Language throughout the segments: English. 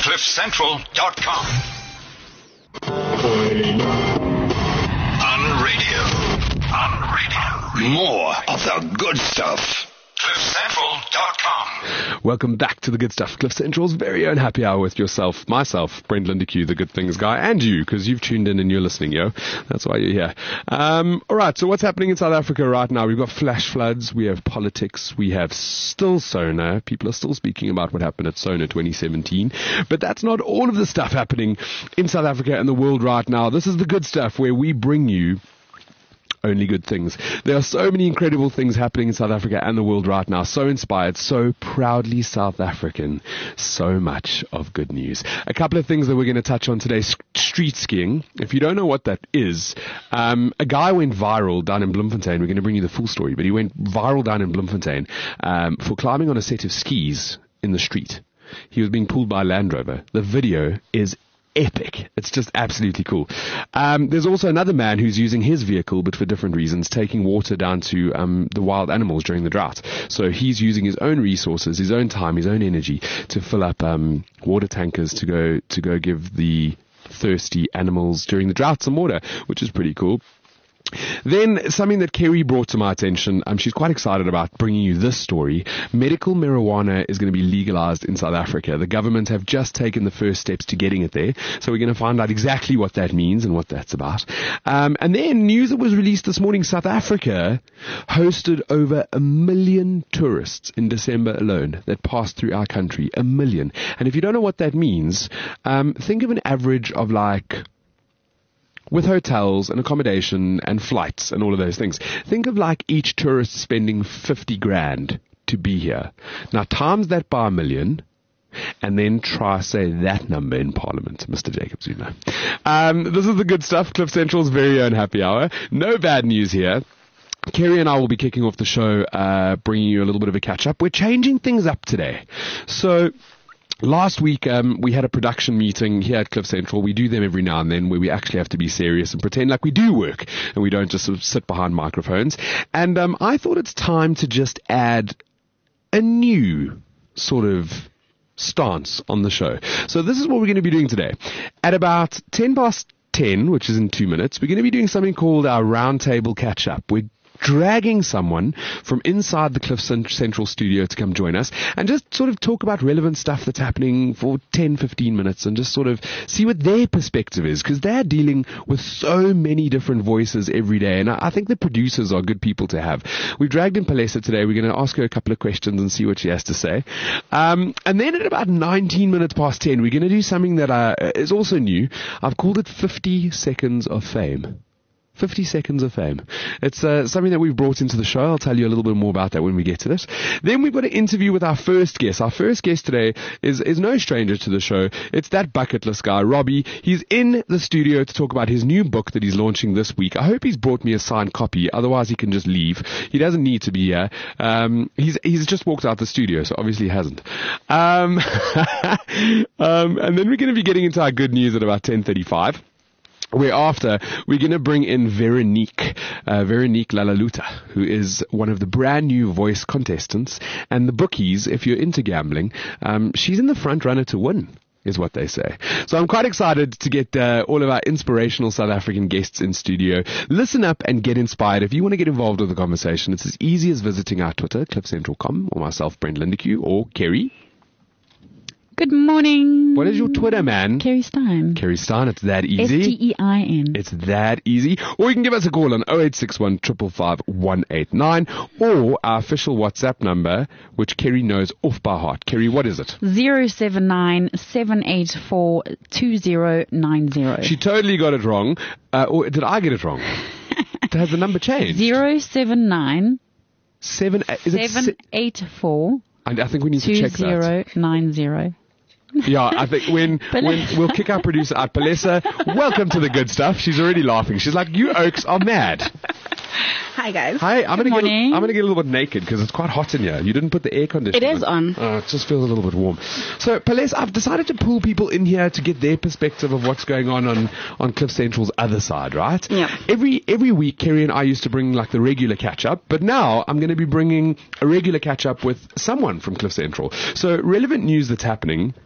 CliffCentral.com. On radio. More of the good stuff. CliffCentral.com. Welcome back to the good stuff. Cliff Central's very own happy hour with yourself, myself, Brent Lindeque, the good things guy, and you, because you've tuned in and you're listening, yo. That's why you're here. All right, so what's happening in South Africa right now? We've got flash floods, we have politics, we have still Sona. People are still speaking about what happened at Sona 2017. But that's not all of the stuff happening in South Africa and the world right now. This is the good stuff where we bring you only good things. There are so many incredible things happening in South Africa and the world right now. So inspired, so proudly South African. So much of good news. A couple of things that we're going to touch on today. Street skiing. If you don't know what that is, a guy went viral down in Bloemfontein. We're going to bring you the full story, but he went viral down in Bloemfontein for climbing on a set of skis in the street. He was being pulled by a Land Rover. The video is epic. It's just absolutely cool. There's also another man who's using his vehicle, but for different reasons, taking water down to the wild animals during the drought. So he's using his own resources, his own time, his own energy to fill up water tankers to go give the thirsty animals during the drought some water, which is pretty cool. Then something that Kerry brought to my attention, she's quite excited about bringing you this story. Medical marijuana is going to be legalized in South Africa. The government have just taken the first steps to getting it there. So we're going to find out exactly what that means and what that's about. And then news that was released this morning, South Africa hosted over 1 million tourists in December alone that passed through our country. 1 million. And if you don't know what that means, think of an average of with hotels and accommodation and flights and all of those things. Think of each tourist spending 50 grand to be here. Now times that by 1 million and then try say that number in Parliament, Mr. Jacob Zuma. This is the good stuff, Cliff Central's very own happy hour. No bad news here. Kerry and I will be kicking off the show, bringing you a little bit of a catch up. We're changing things up today. So last week, we had a production meeting here at Cliff Central. We do them every now and then where we actually have to be serious and pretend like we do work and we don't just sort of sit behind microphones. And I thought it's time to just add a new sort of stance on the show. So this is what we're going to be doing today. At about 10 past 10, which is in 2 minutes, we're going to be doing something called our roundtable catch-up. We're dragging someone from inside the Cliff Central studio to come join us and just sort of talk about relevant stuff that's happening for 10, 15 minutes and just sort of see what their perspective is, because they're dealing with so many different voices every day. And I think the producers are good people to have. We've dragged in Palesa today. We're going to ask her a couple of questions and see what she has to say. And then at about 19 minutes past 10, we're going to do something that is also new. I've called it 50 Seconds of Fame. 50 Seconds of Fame. It's something that we've brought into the show. I'll tell you a little bit more about that when we get to it. Then we've got an interview with our first guest. Our first guest today is no stranger to the show. It's that bucket list guy, Robbie. He's in the studio to talk about his new book that he's launching this week. I hope he's brought me a signed copy. Otherwise, he can just leave. He doesn't need to be here. He's just walked out the studio, so obviously he hasn't. And then we're going to be getting into our good news at about 10:35. Whereafter, we're going to bring in Veronique Lalaluta, who is one of the brand new voice contestants. And the bookies, if you're into gambling, she's in the front runner to win, is what they say. So I'm quite excited to get all of our inspirational South African guests in studio. Listen up and get inspired. If you want to get involved with the conversation, it's as easy as visiting our Twitter, CliffCentral.com, or myself, Brent Lindeque, or Kerry. Good morning. What is your Twitter, man? Kerry Stein. Kerry Stein, it's that easy. Stein. It's that easy. Or you can give us a call on 0861 555 189 or our official WhatsApp number, which Kerry knows off by heart. Kerry, what is it? 079 784 2090. She totally got it wrong. Or did I get it wrong? Has the number changed? 079 784. I think we need to check that. 2090. Yeah, I think when we'll kick our producer out. Palesa, welcome to the good stuff. She's already laughing. She's like, you oaks are mad. Hi, guys. Hi, I'm gonna get a little bit naked because it's quite hot in here. You didn't put the air conditioner. It is on. It just feels a little bit warm. So, Palesa, I've decided to pull people in here to get their perspective of what's going on Cliff Central's other side, right? Yeah. Every week, Kerry and I used to bring like the regular catch up, but now I'm going to be bringing a regular catch up with someone from Cliff Central. So, relevant news that's happening.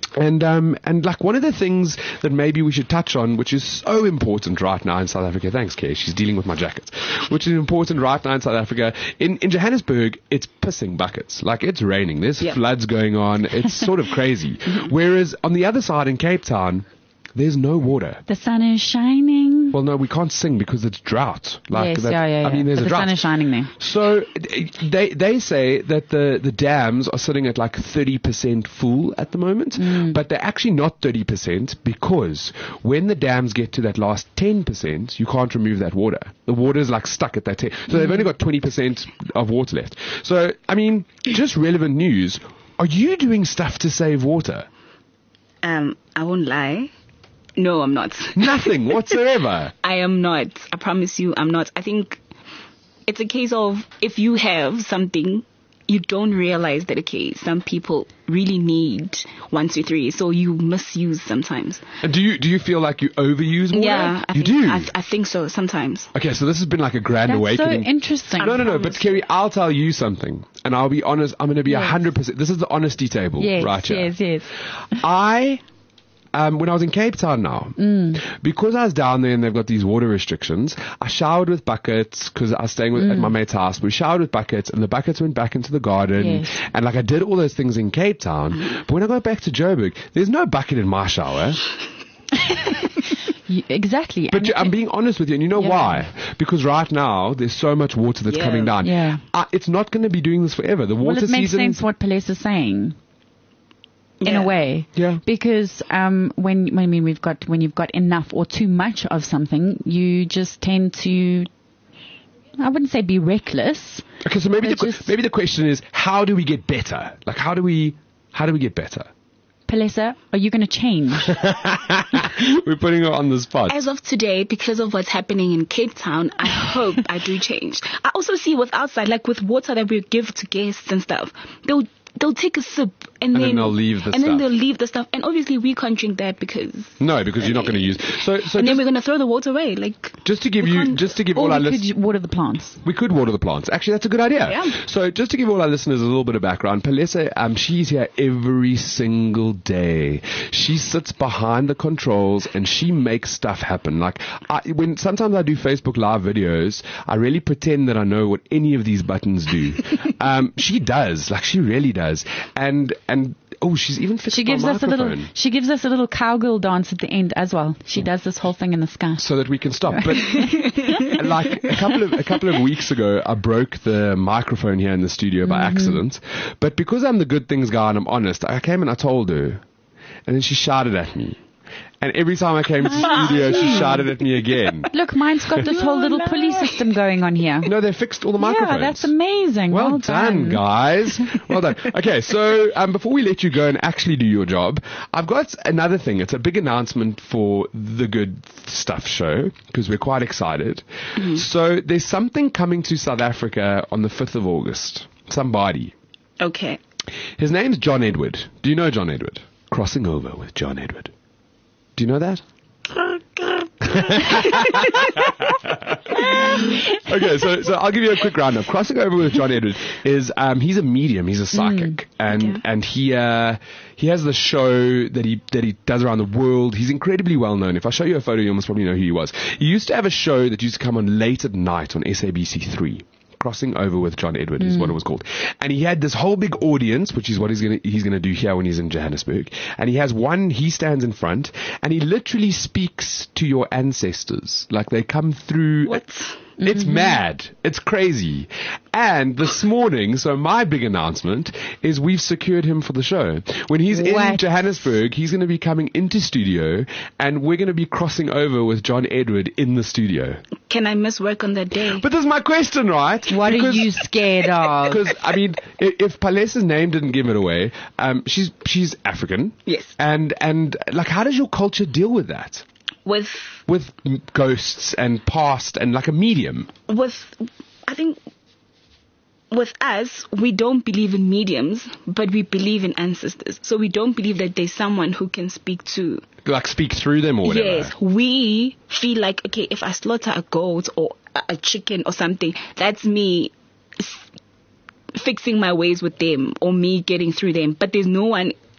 And like one of the things that maybe we should touch on, which is so important right now in South Africa. Thanks, Kay. She's dealing with my jacket. Which is important right now in South Africa. In Johannesburg, it's pissing buckets. Like it's raining. There's floods going on. It's sort of crazy. Whereas on the other side in Cape Town, there's no water. The sun is shining. Well, no, we can't sing because it's drought. Yes, I mean, there's but a drought. The sun is shining there. So they say that the dams are sitting at like 30% full at the moment, but they're actually not 30% because when the dams get to that last 10%, you can't remove that water. The water is like stuck at that 10. So they've only got 20% of water left. So, I mean, just relevant news. Are you doing stuff to save water? I won't lie. No, I'm not. Nothing whatsoever. I am not. I promise you, I'm not. I think it's a case of if you have something, you don't realize that, okay, some people really need 1, 2, 3, so you misuse sometimes. And do you feel like you overuse water? Yeah, you do. I think so sometimes. Okay, so this has been like a grand That's awakening. so interesting. No. But Kerry, I'll tell you something, and I'll be honest. I'm going to be 100%. This is the honesty table, right here. Yes. When I was in Cape Town now, because I was down there and they've got these water restrictions, I showered with buckets because I was staying at my mate's house. We showered with buckets and the buckets went back into the garden. Yes. And like I did all those things in Cape Town. But when I got back to Joburg, there's no bucket in my shower. Exactly. But I'm being honest with you, and you know why? Because right now there's so much water that's coming down. Yeah. It's not going to be doing this forever. The water it makes season. sense what Palesa is saying. In a way, because when you've got enough or too much of something, you just tend to, I wouldn't say be reckless. Okay, so maybe the question is, how do we get better? Like, how do we get better? Palesa, are you going to change? We're putting her on the spot. As of today, because of what's happening in Cape Town, I hope I do change. I also see with outside, like with water that we give to guests and stuff, they'll take a sip and then they'll leave the stuff. And then they'll leave the stuff. And obviously we can't drink that because you're not going to use. So and then we're going to throw the water away. Like just to give all our listeners, water the plants. We could water the plants. Actually, that's a good idea. Yeah. So just to give all our listeners a little bit of background, Palesa, she's here every single day. She sits behind the controls and she makes stuff happen. Like when sometimes I do Facebook Live videos, I really pretend that I know what any of these buttons do. She does. Like she really does. And she's even fixed my microphone. She gives us a little cowgirl dance at the end as well. She does this whole thing in the sky so that we can stop. But like a couple of weeks ago, I broke the microphone here in the studio by accident. But because I'm the good things guy and I'm honest, I came and I told her, and then she shouted at me. And every time I came to the studio, she shouted at me again. Look, mine's got this whole little pulley system going on here. No, they fixed all the microphones. Yeah, that's amazing. Well done, guys. Well done. Okay, so before we let you go and actually do your job, I've got another thing. It's a big announcement for the Good Stuff show because we're quite excited. Mm-hmm. So there's something coming to South Africa on the 5th of August. Somebody. Okay. His name's John Edward. Do you know John Edward? Crossing Over with John Edward. Do you know that? Okay, so I'll give you a quick roundup. Crossing Over with John Edward is he's a medium, he's a psychic, and he has the show that he does around the world. He's incredibly well known. If I show you a photo, you almost probably know who he was. He used to have a show that used to come on late at night on SABC3. Crossing Over with John Edward is what it was called. And he had this whole big audience, which is what he's gonna do here when he's in Johannesburg. And he stands in front and he literally speaks to your ancestors. Like they come through. What? It's mad. It's crazy. And this morning, so my big announcement is we've secured him for the show. When he's in Johannesburg, he's going to be coming into studio and we're going to be crossing over with John Edward in the studio. Can I miss work on that day? But this is my question, right? What are you scared of? Because, I mean, if Palesa's name didn't give it away, she's African. Yes. And like, how does your culture deal with that? With ghosts and past and like a medium. I think with us, we don't believe in mediums, but we believe in ancestors. So we don't believe that there's someone who can speak to... Like speak through them or whatever. Yes. We feel like, okay, if I slaughter a goat or a chicken or something, that's me fixing my ways with them or me getting through them. But there's no one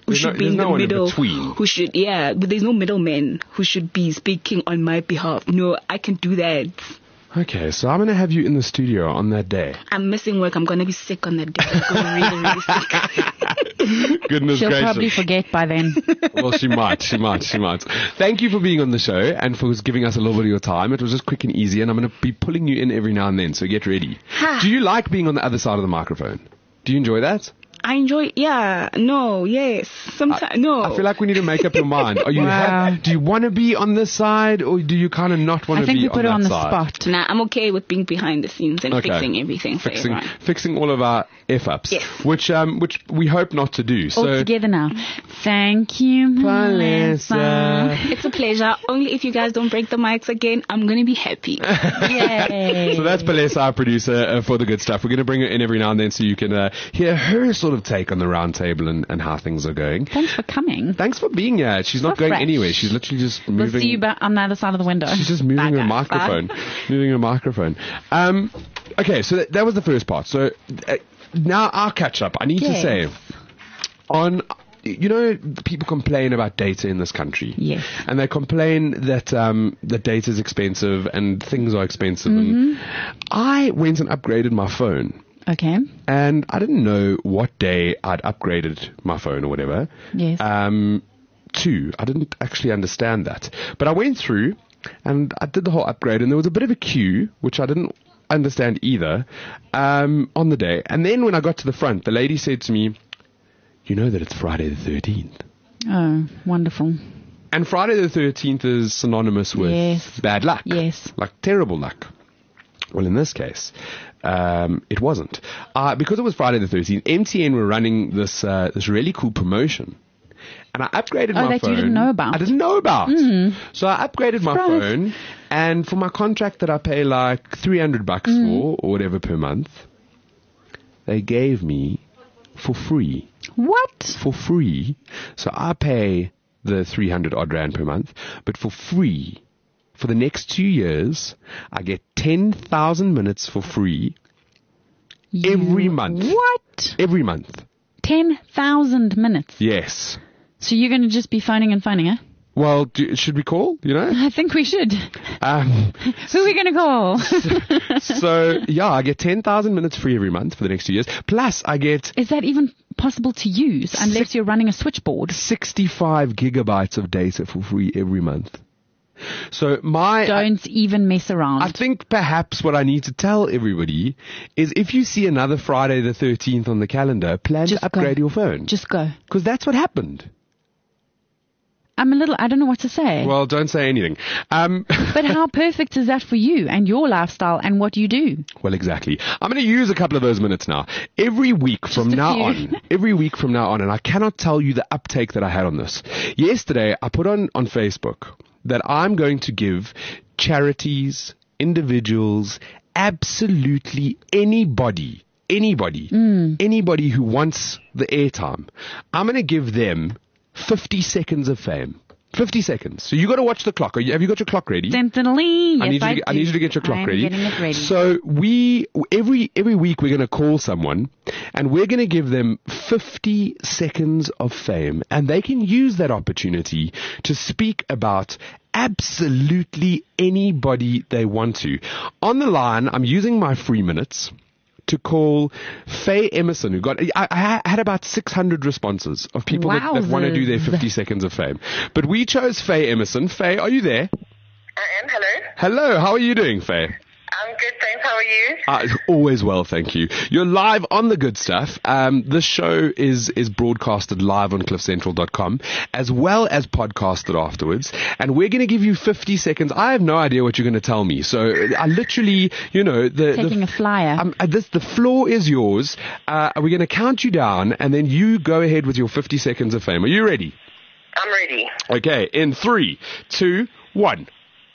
who should be in the middle, who should, but there's no middleman who should be speaking on my behalf. No, I can do that. Okay, so I'm going to have you in the studio on that day. I'm missing work. I'm going to be sick on that day. I'm going to be really, really sick. Goodness She'll gracious. probably forget by then. Well, she might. Thank you for being on the show and for giving us a little bit of your time. It was just quick and easy, and I'm going to be pulling you in every now and then, so get ready. Do you like being on the other side of the microphone? Do you enjoy that? I enjoy, sometimes, no. I feel like we need to make up your mind. Are you do you want to be on this side, or do you kind of not want to be on that side? I think we put her on the spot. Nah, I'm okay with being behind the scenes and fixing everything for everyone. Fixing all of our F-ups, yes. which we hope not to do. All together now. Thank you, Melissa. It's a pleasure. Only if you guys don't break the mics again, I'm going to be happy. Yay. So that's Melissa, our producer for The Good Stuff. We're going to bring her in every now and then so you can hear her sort of take on the round table and how things are going. Thanks for coming. Thanks for being here. She's not going anywhere. She's literally just moving. We'll see you on the other side of the window. She's just moving her microphone. Moving her microphone. Okay, so that was the first part. So now our catch up. I need to say, people complain about data in this country. Yes. And they complain that that data is expensive and things are expensive. And I went and upgraded my phone. Okay. And I didn't know what day I'd upgraded my phone or whatever. Yes. I didn't actually understand that. But I went through and I did the whole upgrade, and there was a bit of a queue, which I didn't understand either, on the day. And then when I got to the front, the lady said to me, "You know that it's Friday the 13th. Oh, wonderful. And Friday the 13th is synonymous with bad luck. Yes. Like terrible luck. Well, in this case, it wasn't. Because it was Friday the 13th, MTN were running this really cool promotion. And I upgraded my phone. Oh, that you didn't know about. I didn't know about. So I upgraded my phone, and for my contract that I pay like $300 for, or whatever per month, they gave me for free. What? For free. So I pay the 300 odd rand per month, but for free. For the next 2 years, I get 10,000 minutes for free every month. What? Every month. 10,000 minutes? Yes. So you're going to just be phoning and phoning, huh? Well, should we call, I think we should. Who are we going to call? So, I get 10,000 minutes free every month for the next 2 years. Plus, I get... Is that even possible to use unless you're running a switchboard? 65 gigabytes of data for free every month. So don't even mess around. I think perhaps what I need to tell everybody is if you see another Friday the 13th on the calendar, plan to upgrade your phone. Just go. Because that's what happened. I don't know what to say. Well, don't say anything. But how perfect is that for you and your lifestyle and what you do? Well, exactly. I'm going to use a couple of those minutes now. Every week from now on, and I cannot tell you the uptake that I had on this. Yesterday, I put on Facebook that I'm going to give charities, individuals, absolutely anybody who wants the airtime. I'm going to give them 50 seconds of fame. 50 seconds. So you got to watch the clock. Have you got your clock ready? Yes, I need you to get your clock ready. Getting it ready. So every week we're going to call someone and we're going to give them 50 seconds of fame, and they can use that opportunity to speak about absolutely anybody they want to. On the line, I'm using my free minutes to call Faye Emerson, I had about 600 responses of people that want to do their 50 seconds of fame. But we chose Faye Emerson. Faye, are you there? I am. Hello. Hello. How are you doing, Faye? I'm good, thanks. How are you? Always well, thank you. You're live on The Good Stuff. This show is broadcasted live on cliffcentral.com as well as podcasted afterwards. And we're going to give you 50 seconds. I have no idea what you're going to tell me. So I literally, taking a flyer. The floor is yours. We're going to count you down and then you go ahead with your 50 seconds of fame. Are you ready? I'm ready. Okay, in 3, 2, 1. Right.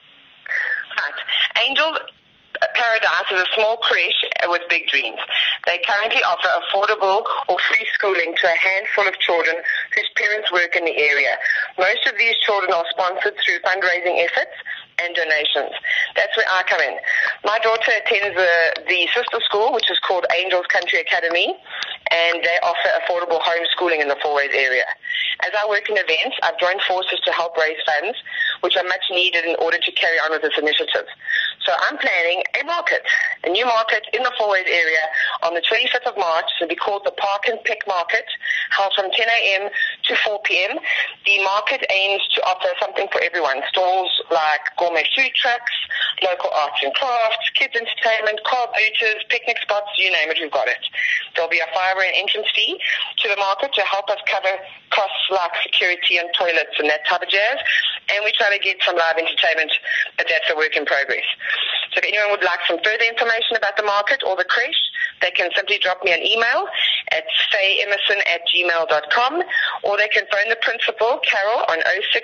Angel Paradise is a small creche with big dreams. They currently offer affordable or free schooling to a handful of children whose parents work in the area. Most of these children are sponsored through fundraising efforts and donations. That's where I come in. My daughter attends the sister school, which is called Angels Country Academy, and they offer affordable homeschooling in the Fourways area. As I work in events, I've joined forces to help raise funds, which are much needed in order to carry on with this initiative. So I'm planning a new market in the Fourways area on the 25th of March. It'll be called the Park and Pick Market, held from 10 a.m. to 4 p.m. The market aims to offer something for everyone. Stalls like gourmet food trucks, local arts and crafts, kids entertainment, car booters, picnic spots, you name it, we've got it. There'll be a $5 entrance fee to the market to help us cover costs like security and toilets and that type of jazz. And we try to get some live entertainment, but that's a work in progress. So if anyone would like some further information about the market or the creche, they can simply drop me an email at fayemerson@gmail.com, or they can phone the principal, Carol, on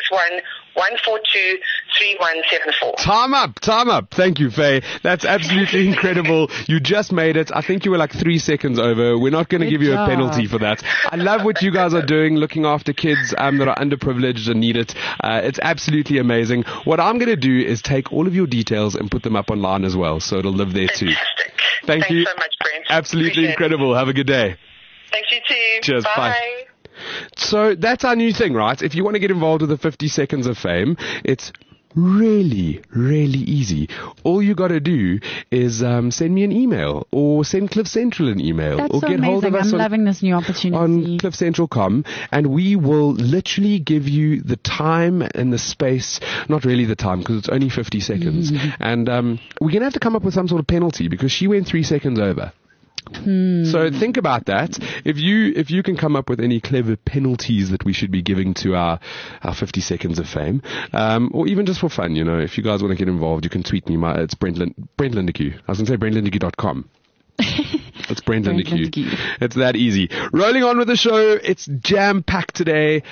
061-142-3174. Time up. Thank you, Faye. That's absolutely incredible. You just made it. I think you were like 3 seconds over. We're not going to give you a penalty for that. I love what you guys are doing, looking after kids that are underprivileged and need it. It's absolutely amazing. What I'm going to do is take all of your details and put them up online as well, so it'll live there too. Fantastic. Thank you so much, Brent. Absolutely Appreciate incredible. Have a good day. Thanks, you too. Cheers. Bye. So that's our new thing, right? If you want to get involved with the 50 Seconds of Fame, it's really, really easy. All you got to do is send me an email or send Cliff Central an email. That's or so get amazing. hold of us I'm loving this new opportunity. on cliffcentral.com, and we will literally give you the time and the space. Not really the time, because it's only 50 seconds. And we're going to have to come up with some sort of penalty because she went 3 seconds over. So think about that. If you can come up with any clever penalties that we should be giving to our 50 Seconds of Fame, or even just for fun, if you guys want to get involved, you can tweet me. It's Brent Lindeque. I was going to say BrentLindeque.com. It's Brent Lindeque. It's that easy. Rolling on with the show. It's jam-packed today.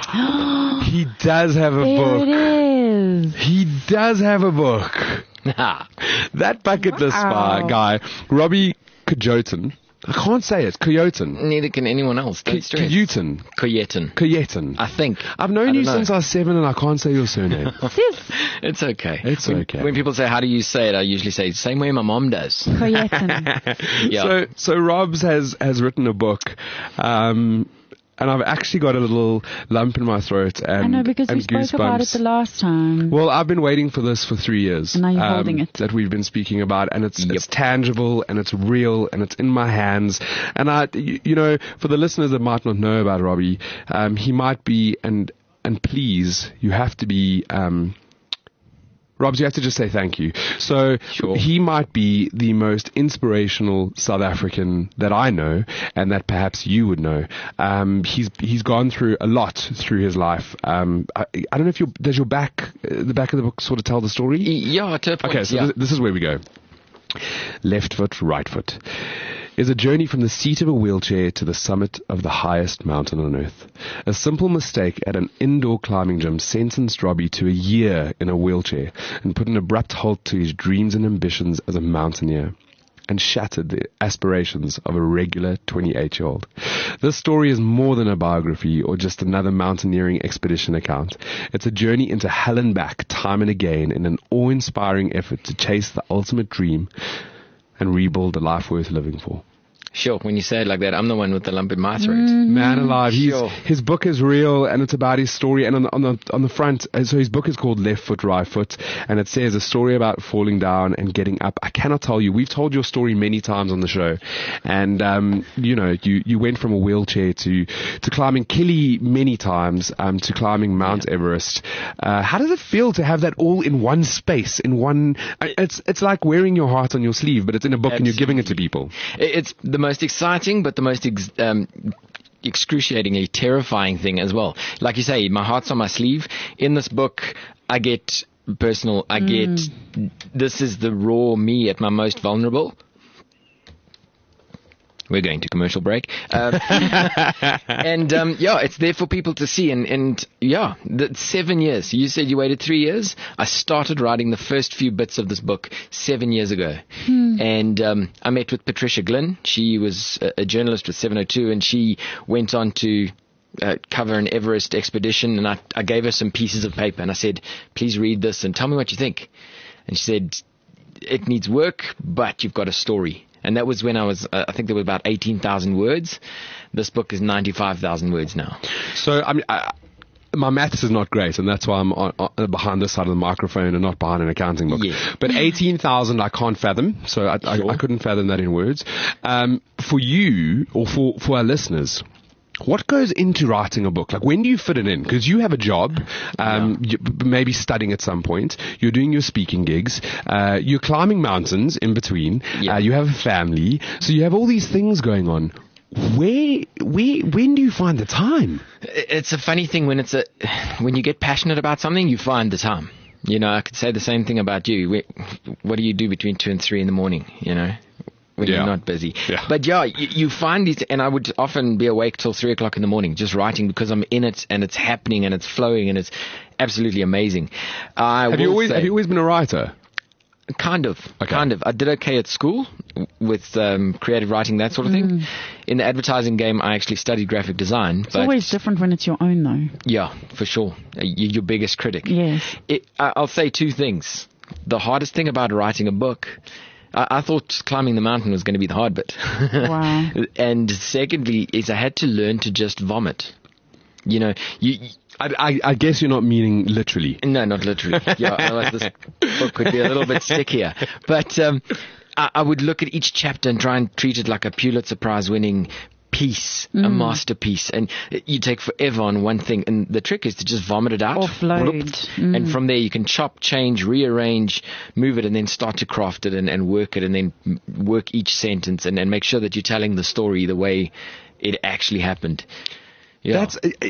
He does have a book. It is. He does have a book. That bucket list guy, Robbie Coyoten. I can't say it. Coyoten. Neither can anyone else. Don't stress. Coyoten. I think. I've known you since I was 7 and I can't say your surname. It's okay. It's okay. When people say, how do you say it? I usually say, same way my mom does. Coyoten. Yeah. So Robs has written a book, and I've actually got a little lump in my throat and I know, because we spoke about it the last time. Well, I've been waiting for this for 3 years. And now you're holding it. That we've been speaking about, and it's tangible, and it's real, and it's in my hands. And for the listeners that might not know about Robbie, he might be, and please, you have to be, Robs, you have to just say thank you. So He might be the most inspirational South African that I know, and that perhaps you would know. He's gone through a lot through his life. I don't know if does the back of the book sort of tell the story? Yeah, to a point. Okay, so this is where we go. Left foot, right foot is a journey from the seat of a wheelchair to the summit of the highest mountain on earth. A simple mistake at an indoor climbing gym sentenced Robbie to a year in a wheelchair and put an abrupt halt to his dreams and ambitions as a mountaineer, and shattered the aspirations of a regular 28-year-old. This story is more than a biography or just another mountaineering expedition account. It's a journey into hell and back, time and again, in an awe-inspiring effort to chase the ultimate dream and rebuild a life worth living for. Sure, when you say it like that, I'm the one with the lump in my throat. Man alive, his book is real, and it's about his story. And on the front, so his book is called Left Foot, Right Foot, and it says a story about falling down and getting up. I cannot tell you. We've told your story many times on the show, and you went from a wheelchair to climbing Kili many times, to climbing Mount Everest. How does it feel to have that all in one space? It's like wearing your heart on your sleeve, but it's in a book. Absolutely. And you're giving it to people. It's the most exciting, but the most excruciatingly terrifying thing as well. Like you say, my heart's on my sleeve. In this book, I get personal. I get, this is the raw me at my most vulnerable. We're going to commercial break. It's there for people to see. And 7 years. You said you waited 3 years. I started writing the first few bits of this book 7 years ago. And I met with Patricia Glynn. She was a journalist with 702, and she went on to cover an Everest expedition. And I gave her some pieces of paper, and I said, please read this and tell me what you think. And she said, it needs work, but you've got a story. And that was when I was, I think there were about 18,000 words. This book is 95,000 words now. So, I mean, my maths is not great, and that's why I'm behind this side of the microphone and not behind an accounting book. Yeah. But 18,000 I can't fathom, so I couldn't fathom that in words. For you, or for our listeners, what goes into writing a book? Like, when do you fit it in? Because you have a job, maybe studying at some point. You're doing your speaking gigs. You're climbing mountains in between. Yeah. You have a family. So you have all these things going on. When do you find the time? It's a funny thing when you get passionate about something, you find the time. You know, I could say the same thing about you. What do you do between 2 and 3 in the morning? You know, when you're not busy. Yeah. But you find these, and I would often be awake till 3 o'clock in the morning just writing because I'm in it and it's happening and it's flowing and it's absolutely amazing. Have you always been a writer? Kind of. I did okay at school with creative writing, that sort of thing. In the advertising game, I actually studied graphic design. It's always different when it's your own, though. Yeah, for sure. You're your biggest critic. Yes. I'll say 2 things. The hardest thing about writing a book, I thought climbing the mountain was going to be the hard bit. Wow. And secondly, is I had to learn to just vomit. You know, I guess you're not meaning literally. No, not literally. Yeah, otherwise this book could be a little bit stickier. But I would look at each chapter and try and treat it like a Pulitzer Prize winning piece, a masterpiece. And you take forever on one thing. And the trick is to just vomit it out. Offload. And from there you can chop, change, rearrange, move it, and then start to craft it and work it, and then work each sentence and make sure that you're telling the story the way it actually happened. Yeah.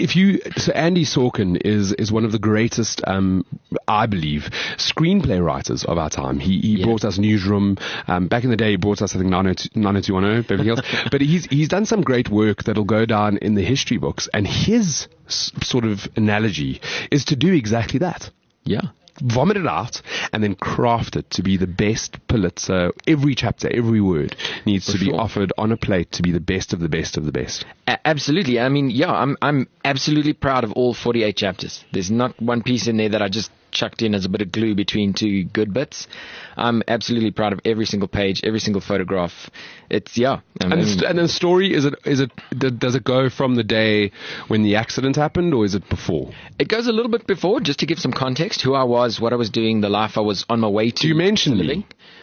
So Andy Sorkin is one of the greatest, I believe, screenplay writers of our time. He brought us Newsroom. Back in the day, he brought us, I think, 90210, Beverly Hills. But he's done some great work that'll go down in the history books. And his sort of analogy is to do exactly that. Yeah. Vomit it out and then craft it to be the best Pulitzer. Every chapter, every word needs to be offered on a plate to be the best of the best of the best. Absolutely. I mean, I'm absolutely proud of all 48 chapters. There's not one piece in there that I just chucked in as a bit of glue between 2 good bits. I'm absolutely proud of every single page, every single photograph. It's and the story, does it go from the day when the accident happened, or is it before? It goes a little bit before, just to give some context, who I was, what I was doing, the life I was on my way to. Do you mention me?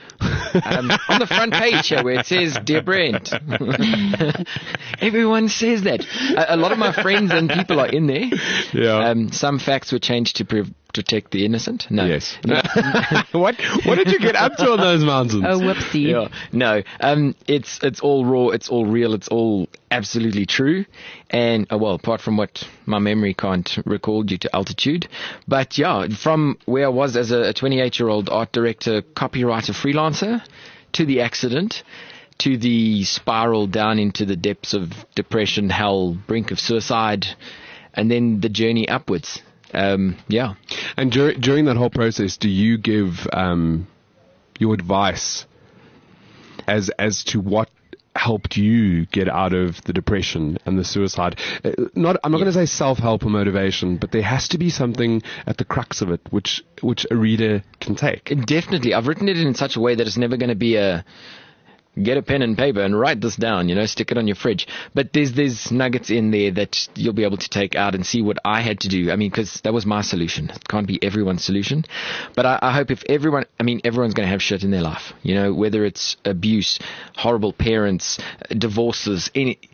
On the front page here where it says Dear Brent. Everyone says that. A lot of my friends and people are in there. Yeah. Some facts were changed to protect the innocent. No. Yes. What did you get up to on those mountains? Oh, whoopsie. Yeah. No. It's all raw. It's all real. It's all absolutely true. And apart from what my memory can't recall due to altitude, but from where I was as a 28-year-old art director, copywriter, freelancer, to the accident, to the spiral down into the depths of depression, hell, brink of suicide, and then the journey upwards. And during that whole process, do you give your advice as to what helped you get out of the depression and the suicide? I'm not going to say self-help or motivation, but there has to be something at the crux of it which a reader can take. Definitely. I've written it in such a way that it's never going to be get a pen and paper and write this down, stick it on your fridge. But there's nuggets in there that you'll be able to take out and see what I had to do. I mean, because that was my solution. It can't be everyone's solution. But I hope everyone's going to have shit in their life, whether it's abuse, horrible parents, divorces,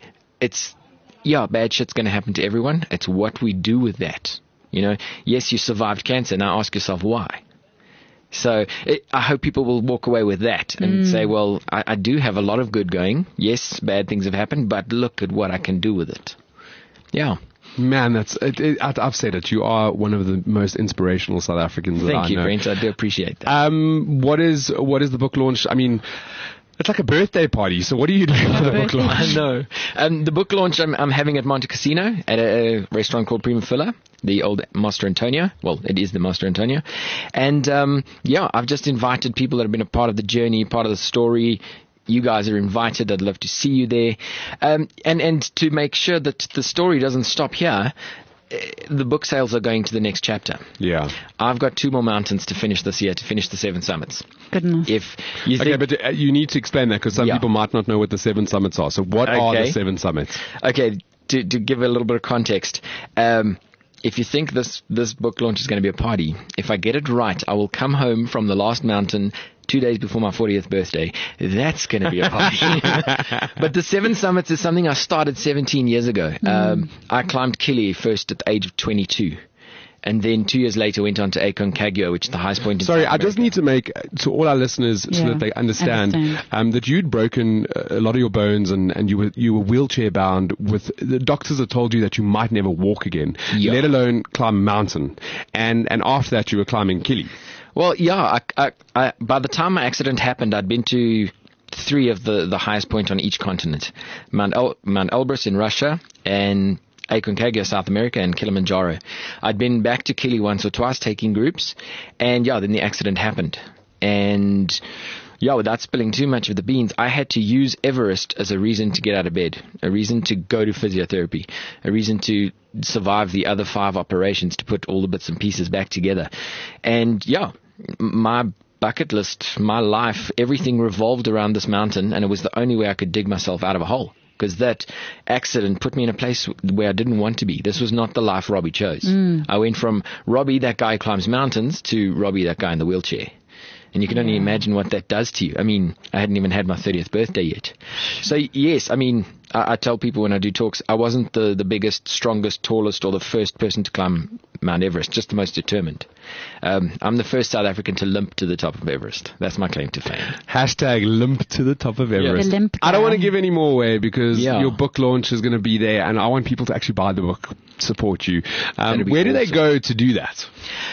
bad shit's going to happen to everyone. It's what we do with that. Yes, you survived cancer. Now ask yourself why. So I hope people will walk away with that and say, well, I do have a lot of good going. Yes, bad things have happened, but look at what I can do with it. Yeah. Man, I've said it. You are one of the most inspirational South Africans that I know. Thank you, Brent. I do appreciate that. What is the book launch? I mean, it's like a birthday party. So what are you doing for the book launch? I know. The book launch I'm having at Monte Casino at a restaurant called Prima Fila, the old Master Antonio. Well, it is the Master Antonio. And I've just invited people that have been a part of the journey, part of the story. You guys are invited. I'd love to see you there. And to make sure that the story doesn't stop here, the book sales are going to the next chapter. Yeah. I've got 2 more mountains to finish this year, to finish the 7 summits. Goodness. If you think, but you need to explain that because some people might not know what the 7 summits are. So what are the 7 summits? Okay, to give a little bit of context, if you think this book launch is going to be a party, if I get it right, I will come home from the last mountain 2 days before my 40th birthday. That's going to be a party. But the 7 summits is something I started 17 years ago. I climbed Kili first at the age of 22. And then 2 years later went on to Aconcagua, which is the highest point in South America. I just need to make to all our listeners so that they understand. That you'd broken a lot of your bones and you were wheelchair bound. With the doctors have told you that you might never walk again, let alone climb a mountain. And after that, you were climbing Kili. Well, yeah. I by the time my accident happened, I'd been to 3 of the highest point on each continent: Mount Elbrus in Russia and Aconcagua, South America, and Kilimanjaro. I'd been back to Kili once or twice taking groups, and then the accident happened. And without spilling too much of the beans, I had to use Everest as a reason to get out of bed, a reason to go to physiotherapy, a reason to survive the other 5 operations, to put all the bits and pieces back together. And my bucket list, my life, everything revolved around this mountain, and it was the only way I could dig myself out of a hole. Because that accident put me in a place where I didn't want to be. This was not the life Robbie chose. I went from Robbie, that guy who climbs mountains, to Robbie, that guy in the wheelchair. And you can only imagine what that does to you. I mean, I hadn't even had my 30th birthday yet. So, yes, I mean, I tell people when I do talks, I wasn't the biggest, strongest, tallest, or the first person to climb Mount Everest, just the most determined. I'm the first South African to limp to the top of Everest. That's my claim to fame. # limp to the top of Everest. The limp I don't want to give any more away because your book launch is going to be there, and I want people to actually buy the book, support you. Where do they go to do that?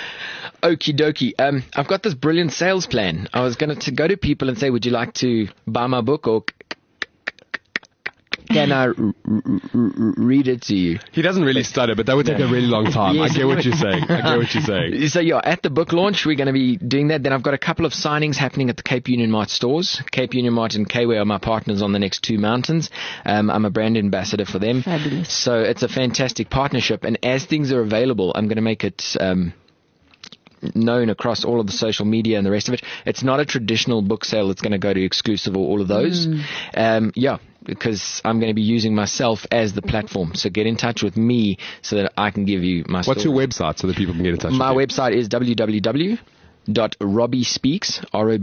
Okie dokie. I've got this brilliant sales plan. I was going to go to people and say, would you like to buy my book, or can I read it to you? He doesn't really stutter, but that would take a really long time. Yes. I get what you're saying. So at the book launch, we're going to be doing that. Then I've got a couple of signings happening at the Cape Union Mart stores. Cape Union Mart and Kway are my partners on the next 2 mountains. I'm a brand ambassador for them. Fabulous. So it's a fantastic partnership. And as things are available, I'm going to make it known across all of the social media and the rest of it. It's not a traditional book sale that's going to go to exclusive or all of those. Because I'm going to be using myself as the platform. So get in touch with me so that I can give you my story. What's your website so that people can get in touch with you? My website is www.robbiespeaks,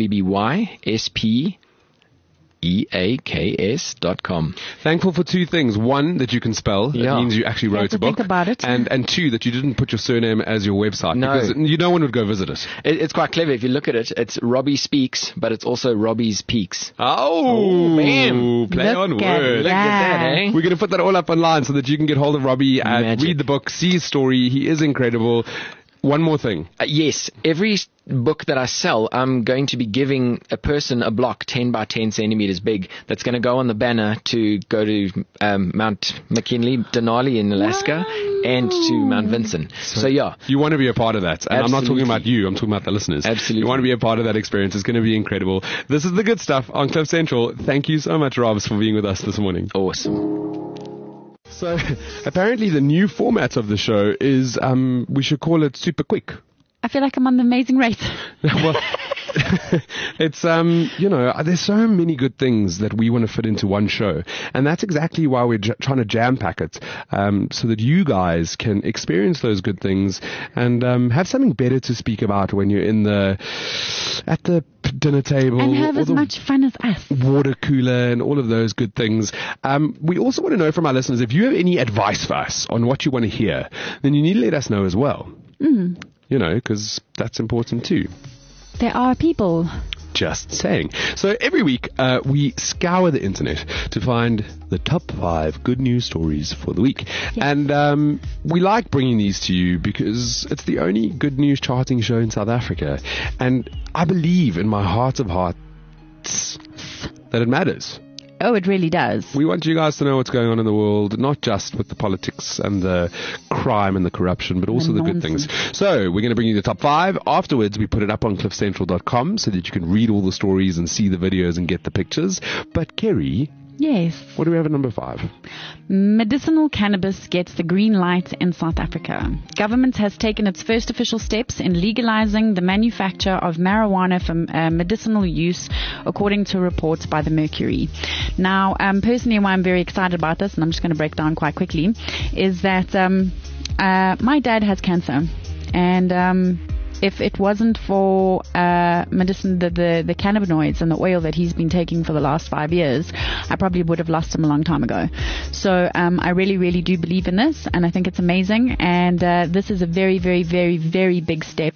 ROBBYSPEAKS.com. Thankful for 2 things. 1, that you can spell. It means you actually wrote a book. Think about it. And 2, that you didn't put your surname as your website. No. Because no one would go visit it. It's quite clever. If you look at it, it's Robbie Speaks, but it's also Robbie's Peaks. Oh, man. Play on words. Look at that, eh? We're going to put that all up online so that you can get hold of Robbie and read the book, see his story. He is incredible. One more thing. Yes. Every book that I sell, I'm going to be giving a person a block 10 by 10 centimeters big that's going to go on the banner to go to Mount McKinley, Denali in Alaska, and to Mount Vinson. So you want to be a part of that. And Absolutely. I'm not talking about you. I'm talking about the listeners. Absolutely. You want to be a part of that experience. It's going to be incredible. This is The Good Stuff on Cliff Central. Thank you so much, Robs, for being with us this morning. Awesome. So apparently the new format of the show is, we should call it Super Quick. I feel like I'm on The Amazing Race. Well, it's, there's so many good things that we want to fit into one show. And that's exactly why we're trying to jam pack it, so that you guys can experience those good things and have something better to speak about when you're at the dinner table. And have as much fun as us. Water cooler and all of those good things. We also want to know from our listeners, if you have any advice for us on what you want to hear, then you need to let us know as well. Because that's important too. There are people. Just saying. So every week, we scour the internet to find the top 5 good news stories for the week. Yes. And we like bringing these to you because it's the only good news charting show in South Africa. And I believe in my heart of hearts that it matters. Oh, it really does. We want you guys to know what's going on in the world, not just with the politics and the crime and the corruption, but also the good things. So we're going to bring you the top 5. Afterwards, we put it up on cliffcentral.com so that you can read all the stories and see the videos and get the pictures. But Kerry, Yes. What do we have at number 5? Medicinal cannabis gets the green light in South Africa. Government has taken its first official steps in legalizing the manufacture of marijuana for medicinal use, according to reports by the Mercury. Now, personally, why I'm very excited about this, and I'm just going to break down quite quickly, is that my dad has cancer, and if it wasn't for medicine, the cannabinoids and the oil that he's been taking for the last 5 years, I probably would have lost him a long time ago. So I really, really do believe in this, and I think it's amazing. And this is a very, very, very, very big step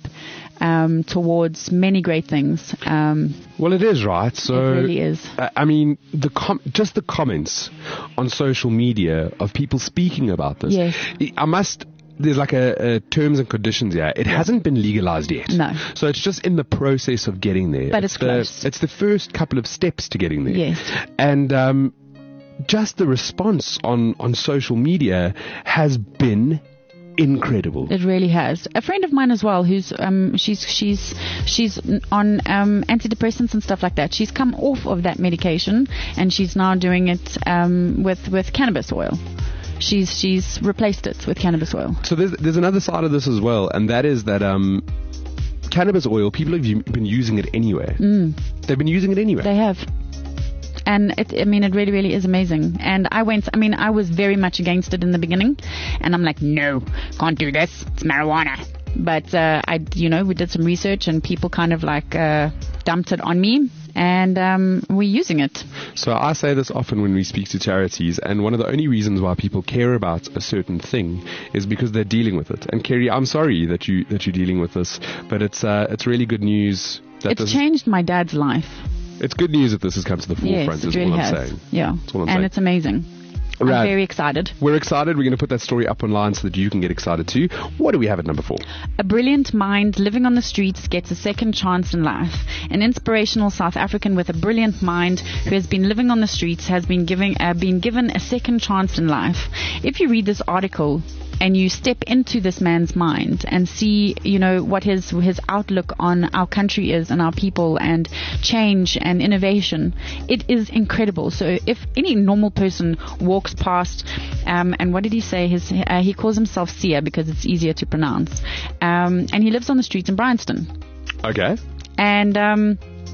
towards many great things. Well, it is, right? So it really is. I mean, just the comments on social media of people speaking about this. Yes. There's like a terms and conditions here. It hasn't been legalized yet. No. So it's just in the process of getting there. But it's close. It's the first couple of steps to getting there. Yes. And just the response on social media has been incredible. It really has. A friend of mine as well, who's she's on antidepressants and stuff like that. She's come off of that medication and she's now doing it with cannabis oil. She's replaced it with cannabis oil. So there's another side of this as well, and that is that cannabis oil, people have been using it anyway. They've been using it anyway. They have. And it really, really is amazing. And I was very much against it in the beginning. And I'm like, no, can't do this. It's marijuana. But, we did some research and people kind of like dumped it on me. And we're using it. So I say this often when we speak to charities, and one of the only reasons why people care about a certain thing is because they're dealing with it. And Kerry, I'm sorry that you're dealing with this, but it's really good news. It's changed my dad's life. It's good news that this has come to the forefront. Yes, it really has. Saying. Yeah, that's all I'm saying. saying. It's amazing. Right. I'm very excited. We're excited. We're going to put that story up online so that you can get excited too. What do we have at number 4? A brilliant mind living on the streets gets a second chance in life. An inspirational South African with a brilliant mind who has been living on the streets has been given a second chance in life. If you read this article and you step into this man's mind and see, what his outlook on our country is and our people and change and innovation, it is incredible. So if any normal person walks past, and what did he say? He calls himself Sia because it's easier to pronounce, and he lives on the streets in Bryanston. Okay. And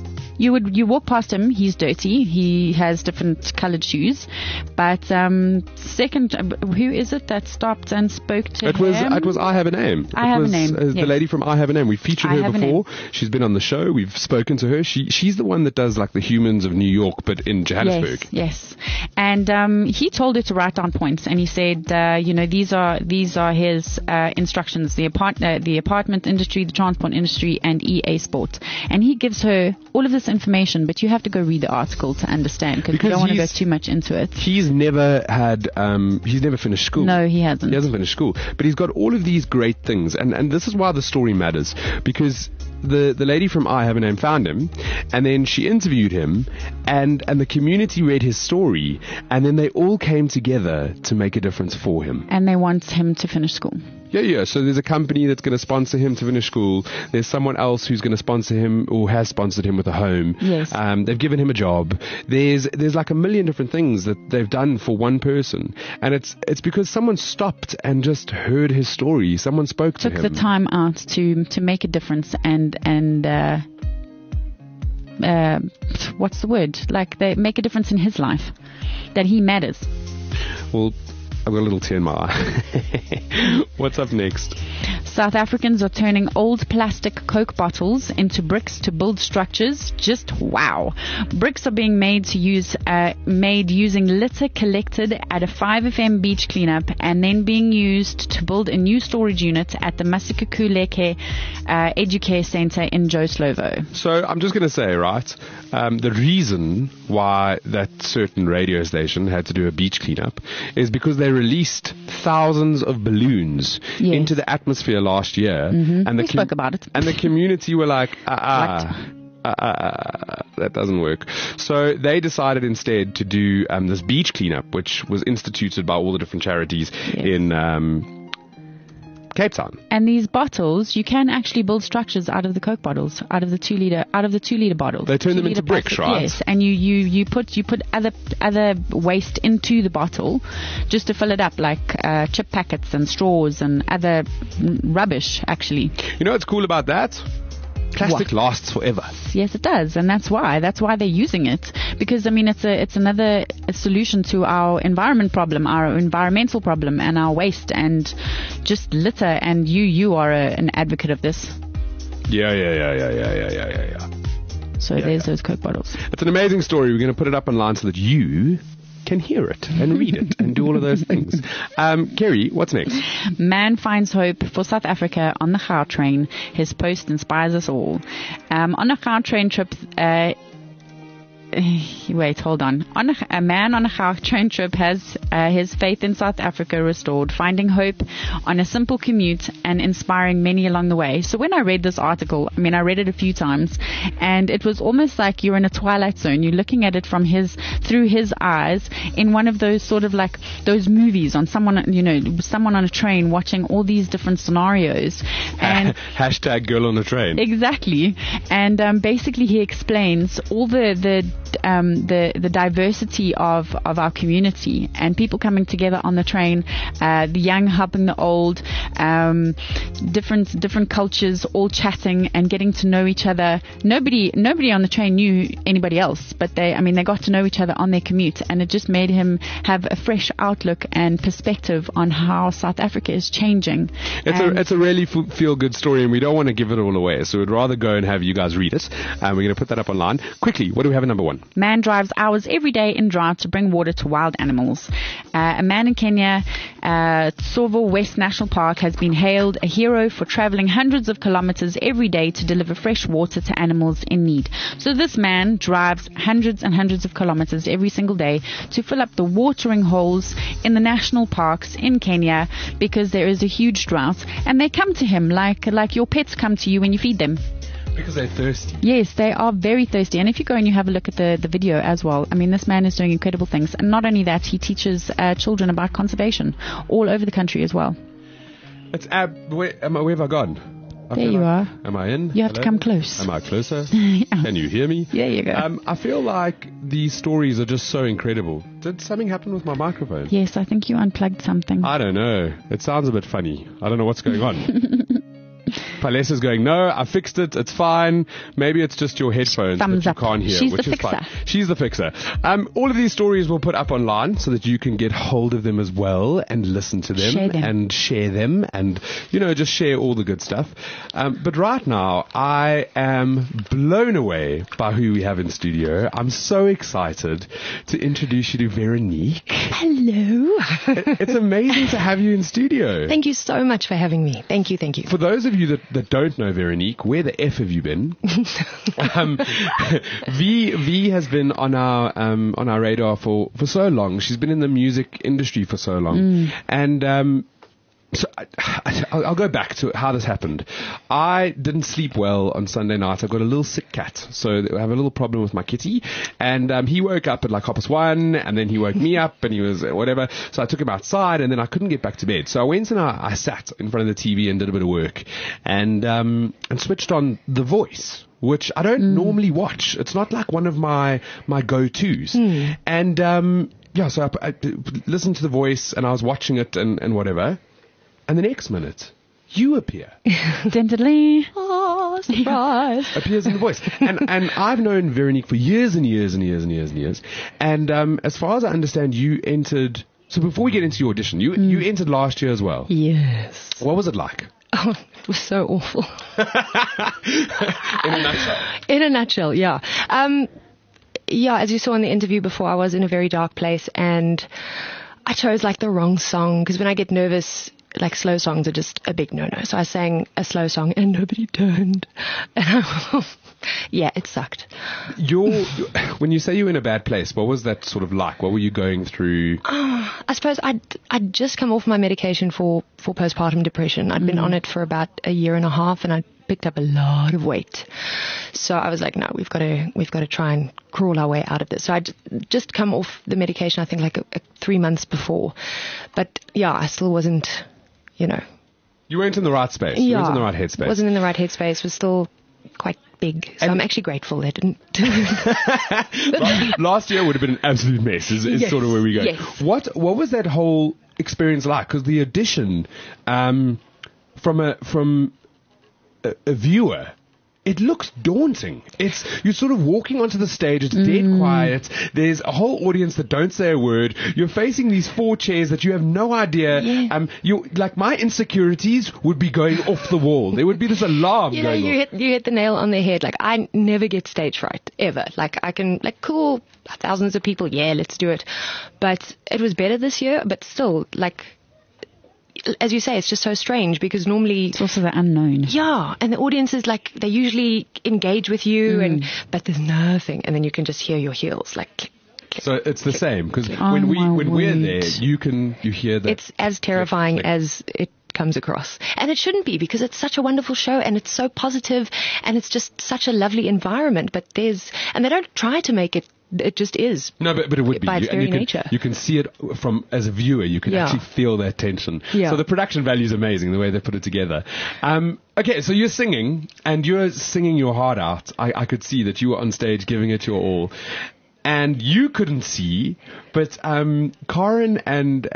you walk past him, he's dirty, he has different coloured shoes, but second, who is it that stopped and spoke to him? It was I Have a Name. I Have a Name. The lady from I Have a Name. We've featured her before. She's been on the show. We've spoken to her. She's the one that does like the Humans of New York, but in Johannesburg. Yes. And he told her to write down points, and he said, these are his instructions: the apartment industry, the transport industry, and EA Sport. And he gives her all of this information, but you have to go read the article to understand because you don't want to go too much into it. He's never finished school. No, he hasn't. He hasn't finished school, but he's got all of these great things, and this is why the story matters, because the lady from I Have a Name found him, and then she interviewed him, and the community read his story, and then they all came together to make a difference for him. And they want him to finish school. Yeah. So there's a company that's going to sponsor him to finish school. There's someone else who's going to sponsor him or has sponsored him with a home. Yes. They've given him a job. There's like a million different things that they've done for one person. And it's because someone stopped and just heard his story. Someone spoke to him. Took the time out to make a difference and what's the word? Like they make a difference in his life. That he matters. Well, I've got a little tear in my eye. What's up next? South Africans are turning old plastic Coke bottles into bricks to build structures. Just wow. Bricks are being made using litter collected at a 5FM beach cleanup and then being used to build a new storage unit at the Masikakuleke Educare Center in Joe Slovo. So I'm just going to say, right, the reason why that certain radio station had to do a beach cleanup is because they released thousands of balloons into the atmosphere last year. Mm-hmm. And we spoke about it. And the community were like, that doesn't work. So they decided instead to do this beach cleanup, which was instituted by all the different charities in Cape Town. And these bottles, you can actually build structures out of the Coke bottles, out of the 2 liter bottles. They turn them into bricks, right? Yes, and you put other waste into the bottle just to fill it up, like chip packets and straws and other rubbish, actually. You know what's cool about that? Plastic lasts forever. Yes, it does, and that's why they're using it, because I mean it's another solution to our environmental problem, and our waste and just litter. And you are an advocate of this. Yeah. So there's those Coke bottles. It's an amazing story. We're going to put it up online so that you can hear it and read it and do all of those things. Kerry, what's next? Man finds hope for South Africa on the Gautrain. His post inspires us all. On a Gautrain trip, wait, hold on. A man on a Gautrain trip has his faith in South Africa restored, finding hope on a simple commute and inspiring many along the way. So when I read this article, I mean, I read it a few times, and it was almost like you're in a twilight zone. You're looking at it through his eyes in one of those sort of like those movies on someone on a train watching all these different scenarios. And hashtag girl on the train. Exactly. And basically he explains all the diversity of our community and people coming together on the train, the young helping the old, different cultures all chatting and getting to know each other. Nobody on the train knew anybody else, but they got to know each other on their commute, and it just made him have a fresh outlook and perspective on how South Africa is changing. It's a really feel good story, and we don't want to give it all away, so we'd rather go and have you guys read it. We're going to put that up online. Quickly, what do we have at number 1? Man drives hours every day in drought to bring water to wild animals. A man in Kenya, Tsavo West National Park, has been hailed a hero for traveling hundreds of kilometers every day to deliver fresh water to animals in need. So this man drives hundreds and hundreds of kilometers every single day to fill up the watering holes in the national parks in Kenya, because there is a huge drought, and they come to him like your pets come to you when you feed them. Because they're thirsty. Yes, they are very thirsty. And if you go and you have a look at the video as well, I mean, this man is doing incredible things. And not only that, he teaches children about conservation all over the country as well. Where have I gone? There you are. Am I in? You have to come close. Am I closer? Yeah. Can you hear me? There you go. I feel like these stories are just so incredible. Did something happen with my microphone? Yes, I think you unplugged something. I don't know. It sounds a bit funny. I don't know what's going on. Palesa's going, no, I fixed it. It's fine. Maybe it's just your headphones that you can't hear, She's which the is fixer. fine. She's the fixer. All of these stories we'll put up online so that you can get hold of them as well and listen to them, and share them and, just share all the good stuff. But right now, I am blown away by who we have in studio. I'm so excited to introduce you to Veronique. Hello. It's amazing to have you in studio. Thank you so much for having me. Thank you. For those of you that don't know Veronique, where the F have you been? V has been on our radar for so long. She's been in the music industry for so long. And so I'll go back to how this happened. I didn't sleep well on Sunday night. I've got a little sick cat, so I have a little problem with my kitty. And he woke up at like 1:30, and then he woke me up, and he was whatever. So I took him outside, and then I couldn't get back to bed. So I went and I sat in front of the TV and did a bit of work, and switched on The Voice, which I don't normally watch. It's not like one of my go-tos. And so I listened to The Voice, and I was watching it and whatever. And the next minute, you appear. Oh, surprise. Appears in The Voice. And I've known Veronique for years and years and years and years and years. And as far as I understand, you entered... So before we get into your audition, you entered last year as well. Yes. What was it like? Oh, it was so awful. In a nutshell. In a nutshell, yeah. As you saw in the interview before, I was in a very dark place, and I chose like the wrong song, because when I get nervous, like slow songs are just a big no-no. So I sang a slow song and nobody turned. Yeah, it sucked. When you say you were in a bad place, what was that sort of like? What were you going through? I suppose I'd just come off my medication for postpartum depression. I'd been on it for about a year and a half, and I'd picked up a lot of weight. So I was like, no, we've got to try and crawl our way out of this. So I'd just come off the medication, I think like 3 months before. But yeah, I still wasn't, You weren't in the right space. You weren't in the right headspace. Wasn't in the right headspace. Was still quite big. So I'm actually grateful they didn't. Last year would have been an absolute mess, is Yes. sort of where we go. Yes. What was that whole experience like? Because the audition, from a viewer, it looks daunting. You're sort of walking onto the stage, it's dead quiet, there's a whole audience that don't say a word, you're facing these 4 chairs that you have no idea, like my insecurities would be going off the wall. There would be this alarm going off. You hit the nail on the head. Like, I never get stage fright, ever. Like, I can, like, cool, thousands of people, yeah, let's do it. But it was better this year, but still, like, as you say, it's just so strange because normally It's also the unknown. yeah, and the audience is like, they usually engage with you, but there's nothing, and then you can just hear your heels like click, click. So it's the same, because Oh when my we're there, word. you hear that. It's as terrifying as it comes across, and it shouldn't be, because it's such a wonderful show and it's so positive and it's just such a lovely environment. But they don't try to make it. It just is. No, but it would be. By its very nature. You can see it as a viewer. You can actually feel that tension. Yeah. So the production value is amazing, the way they put it together. Okay, so you're singing, and you're singing your heart out. I could see that you were on stage giving it your all. And you couldn't see, but Karen and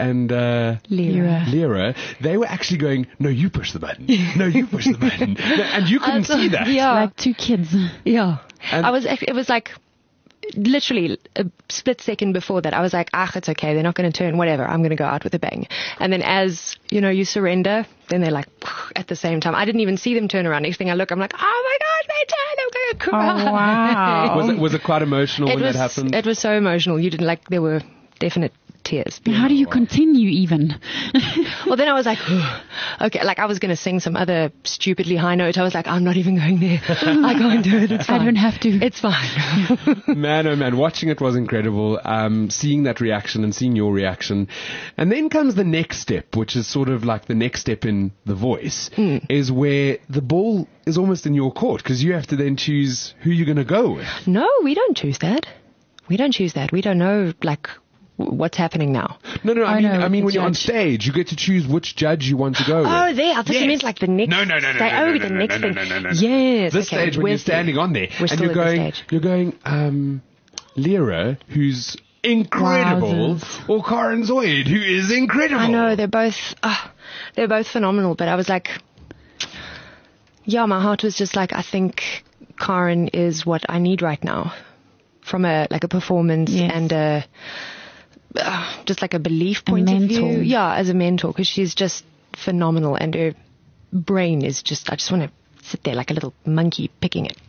Lyra, they were actually going, no, you push the button. No, you push the button. And you couldn't see that. Yeah. Like 2 kids. Yeah. And- It was like literally a split second before that. I was like, it's okay. They're not going to turn, whatever. I'm going to go out with a bang. And then as, you surrender, then they're like, at the same time. I didn't even see them turn around. Next thing I look, I'm like, oh my gosh, they turned. I'm going to cry. Oh, wow. Was it quite emotional when that happened? It was so emotional. You didn't there were definite tears. How do you continue even? Well, then I was like, okay, like I was going to sing some other stupidly high note. I was like, I'm not even going there. I can't do it. It's fine. I don't have to. It's fine. Man, oh man, watching it was incredible. Seeing that reaction and seeing your reaction. And then comes the next step, which is sort of like the next step in The Voice, is where the ball is almost in your court, because you have to then choose who you're going to go with. No, we don't choose that. We don't know, what's happening now. No, I mean when you're on judge. stage, you get to choose which judge you want to go with. Oh, there. I thought you meant the next. No. The next thing. Yes. This okay. stage when you're standing on there We're and still you're going, Lyra, who's incredible, or Karen Zoid, who is incredible. I know, they're both phenomenal, but I was like, yeah, my heart was just like, I think Karen is what I need right now, from a performance and just like a belief point of view. Yeah, as a mentor, because she's just phenomenal, and her brain is just, I just want to sit there like a little monkey picking it.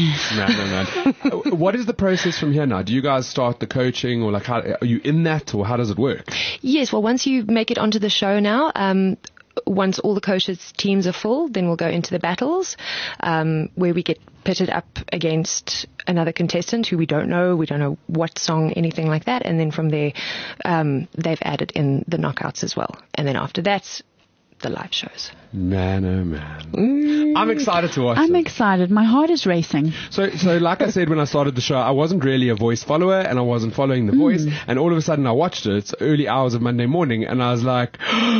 No. What is the process from here now? Do you guys start the coaching, or how are you in that, or how does it work? Yes, well, once you make it onto the show now, once all the coaches' teams are full, then we'll go into the battles, where we get pitted up against another contestant who we don't know what song, anything like that. And then from there, they've added in the knockouts as well. And then after that, the live shows. Man, oh man. I'm excited to watch I'm it. excited. My heart is racing. So like I said when I started the show, I wasn't really a Voice follower, and I wasn't following The Voice. And all of a sudden I watched it. It's early hours of Monday morning, and I was like,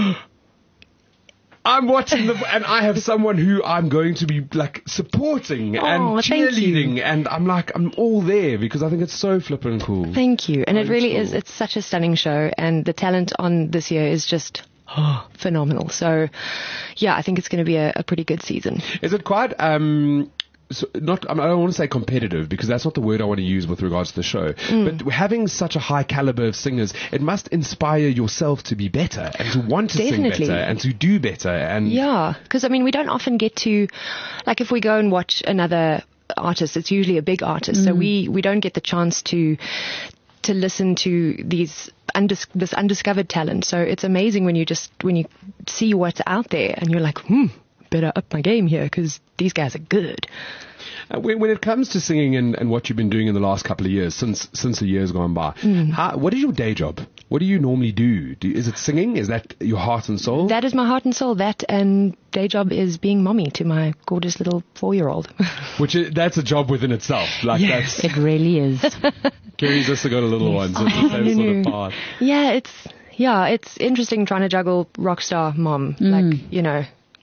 I'm watching and I have someone who I'm going to be supporting and cheerleading, and I'm all there because I think it's so flippin' cool. Thank you. And it really is, it's such a stunning show, and the talent on this year is just phenomenal. So yeah, I think it's going to be a pretty good season. Is it quite I don't want to say competitive, because that's not the word I want to use with regards to the show. But having such a high caliber of singers, it must inspire yourself to be better and to want to sing better and to do better. And yeah, because we don't often get to, if we go and watch another artist, it's usually a big artist, so we don't get the chance to listen to this undiscovered talent. So it's amazing when you see what's out there, and you're like, better up my game here, because these guys are good. When it comes to singing and what you've been doing in the last couple of years, since the years gone by, what is your day job? What do you normally do? Is it singing? Is that your heart and soul? That is my heart and soul. That, and day job is being mommy to my gorgeous little 4-year-old. That's a job within itself. Yes, it really is. Kerry's just got a little one, so it's the same sort of path. Yeah, it's interesting trying to juggle rock star mom,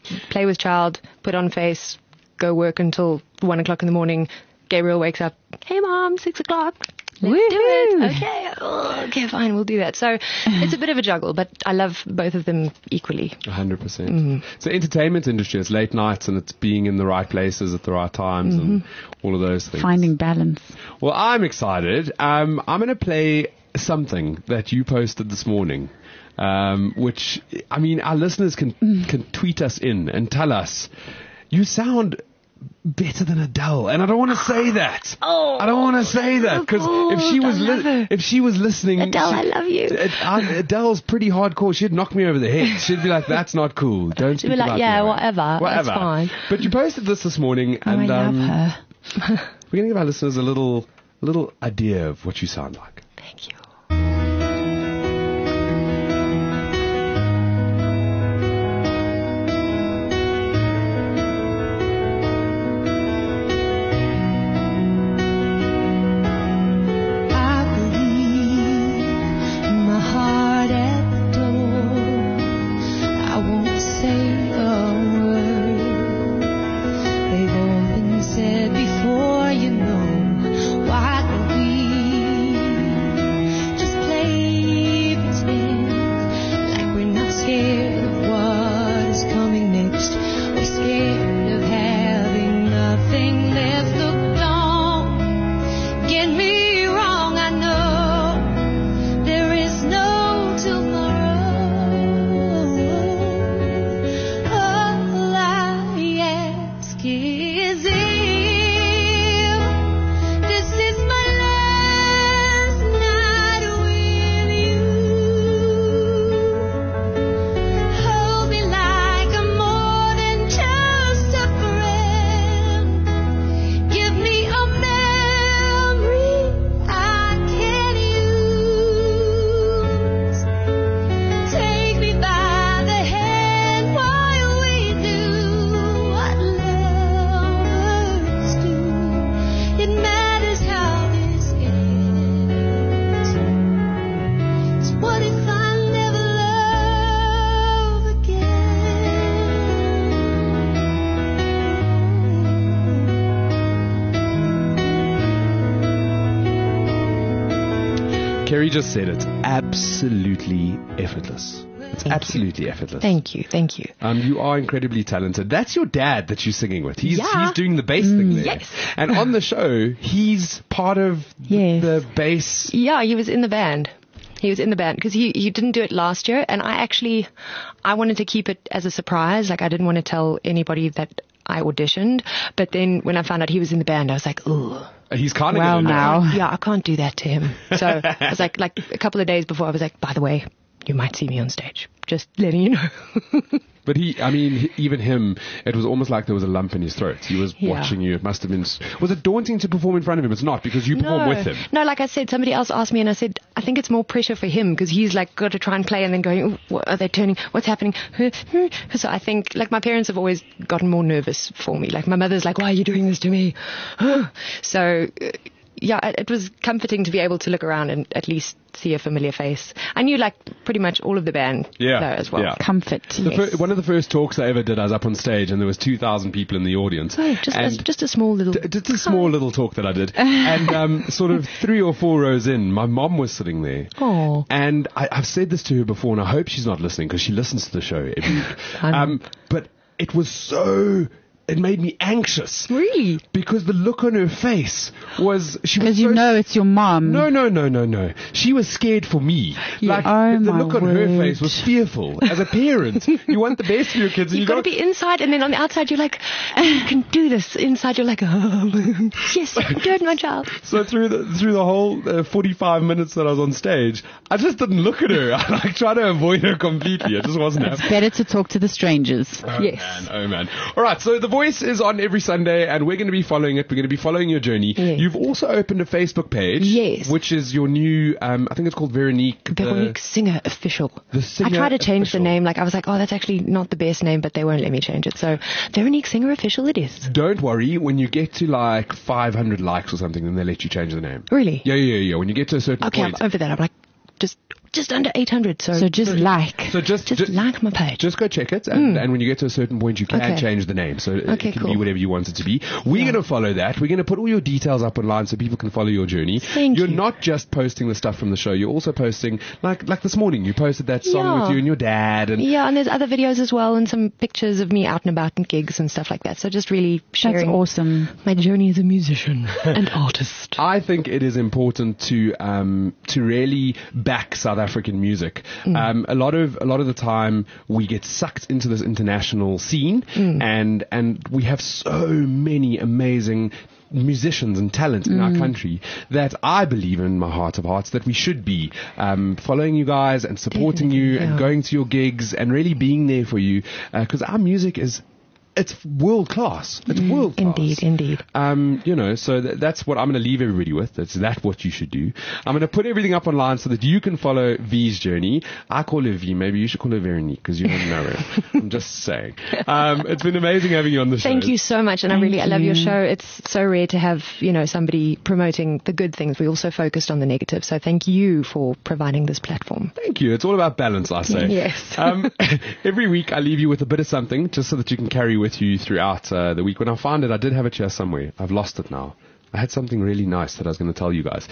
play with child, put on face, go work until 1 o'clock in the morning. Gabriel wakes up, hey mom, 6 o'clock. Let's do it. Okay. Okay, fine. We'll do that. So it's a bit of a juggle, but I love both of them equally. 100%. So entertainment industry, it's late nights and it's being in the right places at the right times and all of those things. Finding balance. Well, I'm excited. I'm going to play something that you posted this morning, which, I mean, our listeners can tweet us in and tell us, you sound better than Adele, and I don't want to say that. I don't want to say that because if she was listening, Adele, I love you. Adele's pretty hardcore. She'd knock me over the head. She'd be like, "That's not cool. Don't." She'd be like, "Yeah, whatever. That's fine." But you posted this morning, and I love her. we're gonna give our listeners a little idea of what you sound like. Thank you. Kerry just said it's absolutely effortless. It's absolutely effortless. Thank you. Thank you. You are incredibly talented. That's your dad that you're singing with. He's doing the bass thing there. Yes. And on the show, he's part of the bass. Yeah, he was in the band. He was in the band because he didn't do it last year. And I wanted to keep it as a surprise. Like I didn't want to tell anybody that I auditioned. But then when I found out he was in the band, I was like, ooh. He's kind of well now. Yeah, I can't do that to him. So I was like a couple of days before, I was like, by the way, you might see me on stage. Just letting you know. But even him, it was almost like there was a lump in his throat. He was watching you. It must have been. Was it daunting to perform in front of him? It's not, because you perform with him. No, like I said, somebody else asked me, and I said, I think it's more pressure for him because he's like got to try and play and then going, ooh, what are they turning? What's happening? So I think like my parents have always gotten more nervous for me. Like my mother's like, why are you doing this to me? So. Yeah, it was comforting to be able to look around and at least see a familiar face. I knew like pretty much all of the band though, as well. Yeah. Comfort. One of the first talks I ever did, I was up on stage and there was 2,000 people in the audience. Oh, just a small little... Just a small little talk that I did. And sort of 3 or 4 rows in, my mom was sitting there. Oh. And I've said this to her before, and I hope she's not listening because she listens to the show every week. But it was so... It made me anxious. Really? Because the look on her face was... Because you know it's your mom. No. She was scared for me. Yeah. Like, the look on her face was fearful. As a parent, you want the best for your kids. You've got to be inside, and then on the outside, you're like, you can do this. Inside, you're like, oh, yes, you can do it, my child. So through the whole 45 minutes that I was on stage, I just didn't look at her. I tried to avoid her completely. It just wasn't happening. It's better to talk to the strangers. Oh, man. All right, so The Voice is on every Sunday, and we're going to be following it. We're going to be following your journey. Yes. You've also opened a Facebook page. Yes. Which is your new, I think it's called Veronique Singer Official. The Singer I tried to change Official. the name. Like I was like, oh, that's actually not the best name, but they won't let me change it. So Veronique Singer Official it is. Don't worry. When you get to like 500 likes or something, then they let you change the name. Really? Yeah. When you get to a certain point. Okay, I'm over that. I'm like, just just under 800. So just like like my page. Just go check it, and when you get to a certain point, you can change the name. So it can be whatever you want it to be. We're going to follow that. We're going to put all your details up online so people can follow your journey. You're not just posting the stuff from the show. You're also posting, like this morning, you posted that song with you and your dad. And there's other videos as well, and some pictures of me out and about in gigs and stuff like that. So just really sharing. That's awesome. My journey as a musician and artist. I think it is important to really back South African music. A lot of the time we get sucked into this international scene, and we have so many amazing musicians and talent in our country that I believe in my heart of hearts that we should be following you guys and supporting you and going to your gigs and really being there for you, because our music it's world class. It's world class. Indeed. So that's what I'm going to leave everybody with. That's what you should do. I'm going to put everything up online so that you can follow V's journey. I call her V. Maybe you should call her Veronique because you don't know her. I'm just saying. It's been amazing having you on the show. Thank you so much. And I love your show. It's so rare to have, somebody promoting the good things. We also focused on the negative. So thank you for providing this platform. Thank you. It's all about balance, I say. Yes. Every week I leave you with a bit of something just so that you can carry with you throughout the week. When I find it, I did have it here somewhere. I've lost it now. I had something really nice that I was going to tell you guys.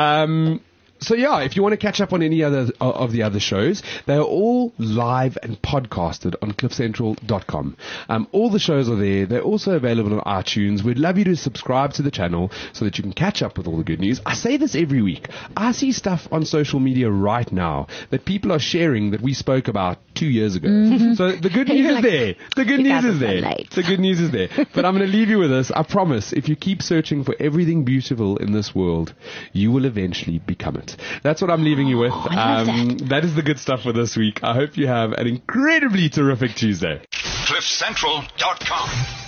So if you want to catch up on any other of the other shows, they are all live and podcasted on cliffcentral.com. All the shows are there. They're also available on iTunes. We'd love you to subscribe to the channel so that you can catch up with all the good news. I say this every week. I see stuff on social media right now that people are sharing that we spoke about 2 years ago. So the good news is there. The good news is there. The good news is there. But I'm going to leave you with this. I promise, if you keep searching for everything beautiful in this world, you will eventually become it. That's what I'm leaving you with. That is the good stuff for this week. I hope you have an incredibly terrific Tuesday. CliffCentral.com